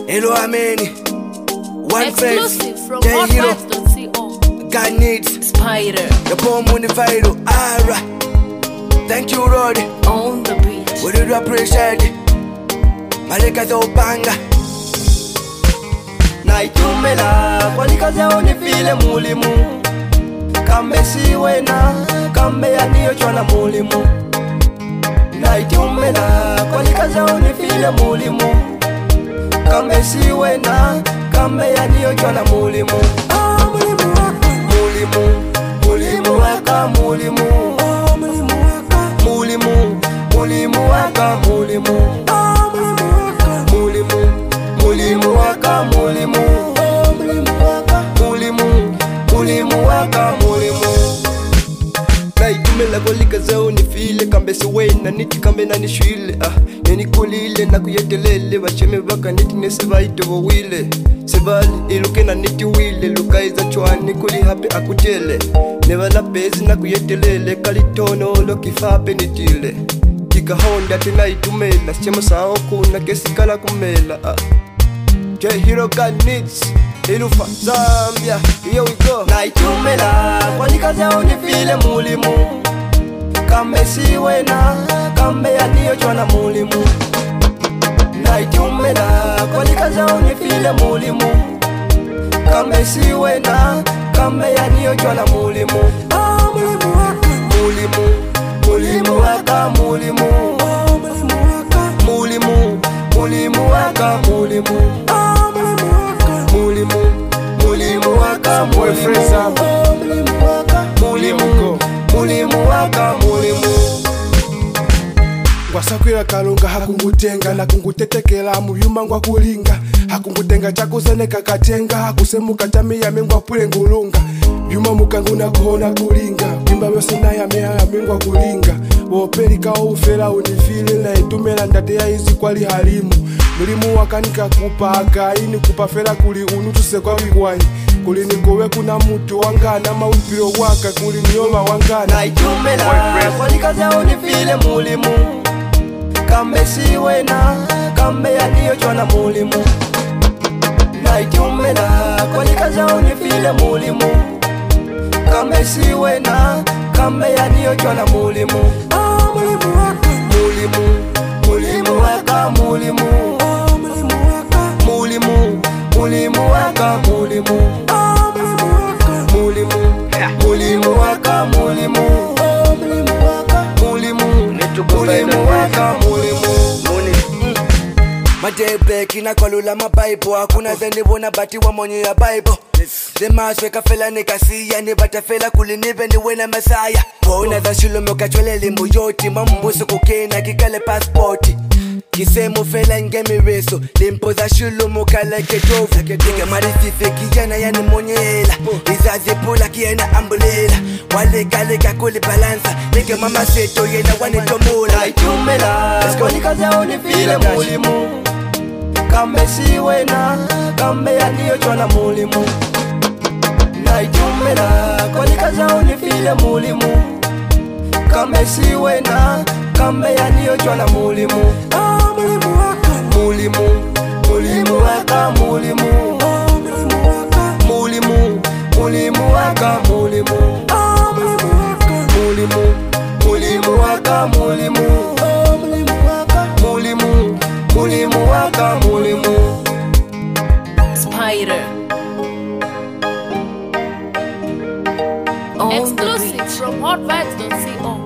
Hello, Ameni. One face. Exclusive from Hero. hotwatch.co. God needs. Spider. Your poem on the vital. Ara. Thank you, Lord. On the beat. We do appreciate it. Maleka za upanga. Naitumela kwa nikaze unifile mulimu. Kambe siwe na kambe ya niyo chwana mulimu. Naitumela kwa nikaze unifile mulimu. Kambe siwe na kambe ya niyo chwana mulimu. Mulimu waka mulimu. Mulimu waka mulimu. Mulimu. Mulimu waka mulimu. Mulimu. Mulimu waka mulimu. Mulimu. Mulimu waka mulimu. Naitumela kolika zao nifile kambe siwena niti kambe na nishwile Nenikulile na kuyetelele bacheme baka niti nese baito wawile Sebali iluke na niti wile lukaiza chwani kuli hape akutele Nevala pezi na kuyetelele kalitono lo kifape nitile Kika honda tenaitumela chema sao kuna kesikala kumela Hero God needs Ilufa Zambia, here we go. Naitumela kwa nikaze unifile mulimu. Kambe siwe na kambe ya niyo chwana mulimu. Naitumela kwa nikaze unifile mulimu. Kambe siwe na kambe ya niyo chwana mulimu. Mulimu waka mulimu. Mulimu waka mulimu. Mulimu. Mulimu waka mulimu. Mulimu. Mulimu waka mulimu. Mulimu. Mulimu waka mulimu. Ngwasakwira kalunga hakungutenga na kungutetekela mubyuma ngwa kulinga hakungutenga chakuseneka katenga hakusemuka tamiya mengwa pule ngulunga byuma mukanguna kuona kulinga bimba byose naya meya mengwa kulinga wopelika ufela unifile na itumela ndate ya izi kwali halimu mulimu wakanika kupa akaini kupa fela kuli unutuse kwa wigwai kuli nikowe kuna mutu wangana maupiro waka kuli nioma wangana Naitumela kwa nikaze unifile mulimu. Kambe siwe na kambe ya niyo chwana mulimu. Naitumela kwa nikaze unifile mulimu. Kambe siwe na kambe ya niyo chwana mulimu. Mulimu waka mulimu. Mulimu waka mulimu. Mulimu. Mulimu waka mulimu. Mulimu. Mulimu waka mulimu. Mulimu. Mulimu waka mulimu. Madebe kina kwalula mabaibo. Hakuna zeni bona bati wa monye ya baibo. Zemaswe kafela nekasiya ni batafela kulinibe ni wena masaya. Bona za shulo mokachwele limbo yoti. Mambuso kukena kikale passporti. Kisemo fela ngemi reso. Limpo za shulo mokale ketofu. Dika marifife kiyana yani monyela. Izazi pula kiyana ambulela. Wale kale kakuli balansa. Dika mama seto yena wani tomula. Naitumela kwa nikaze unifile mulimu. Kambe siwe na kambe ya niyo chwana mulimu. Naitumela kwa nikaze unifile mulimu. Kambe siwe na kambe ya niyo chwana mulimu. Mulimu waka mulimu. Mulimu waka mulimu. Mulimu. Mulimu waka mulimu. Mulimu. Mulimu waka mulimu. Mulimu. Mulimu waka mulimu. Spider. Exclusive from hotwatch.co.